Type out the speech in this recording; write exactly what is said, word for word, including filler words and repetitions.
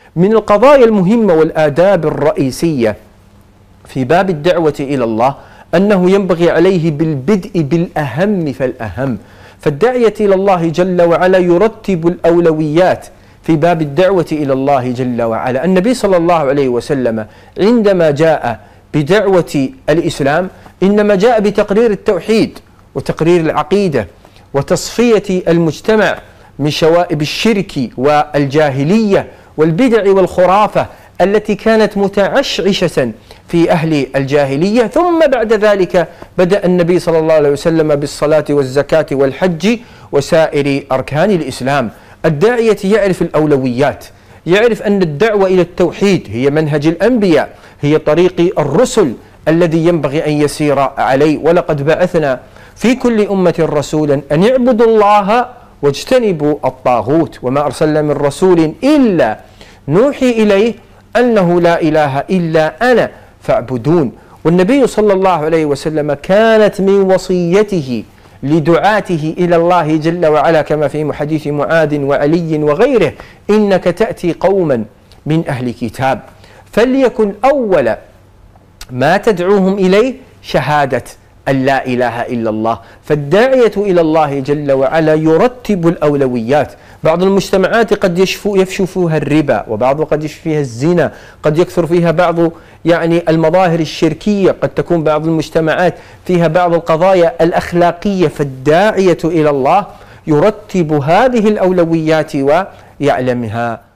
من القضايا المهمة والآداب الرئيسية في باب الدعوة إلى الله أنه ينبغي عليه بالبدء بالأهم فالأهم. فالداعية إلى الله جل وعلا يرتب الأولويات في باب الدعوة إلى الله جل وعلا. النبي صلى الله عليه وسلم عندما جاء بدعوة الإسلام إنما جاء بتقرير التوحيد وتقرير العقيدة وتصفية المجتمع من شوائب الشرك والجاهلية والبدع والخرافة التي كانت متعشعشة في أهل الجاهلية. ثم بعد ذلك بدأ النبي صلى الله عليه وسلم بالصلاة والزكاة والحج وسائر أركان الإسلام. الداعية يعرف الأولويات، يعرف أن الدعوة إلى التوحيد هي منهج الأنبياء، هي طريق الرسل الذي ينبغي أن يسير عليه. ولقد بعثنا في كل أمة رسولا أن يعبدوا الله واجتنبوا الطاغوت وما أرسلنا من رسول إلا نوحي إليه أنه لا إله إلا أنا فاعبدون. والنبي صلى الله عليه وسلم كانت من وصيته لدعاته إلى الله جل وعلا كما في حديث معاذ وعلي وغيره: إنك تأتي قوما من أهل كتاب فليكن أول ما تدعوهم إليه شهادة أن لا إله إلا الله. فالداعية إلى الله جل وعلا يرتب الأولويات. بعض المجتمعات قد يشفو يفشو فيها الربا، وبعض قد يشفو فيها الزنا، قد يكثر فيها بعض يعني المظاهر الشركية، قد تكون بعض المجتمعات فيها بعض القضايا الأخلاقية. فالداعية إلى الله يرتب هذه الأولويات ويعلمها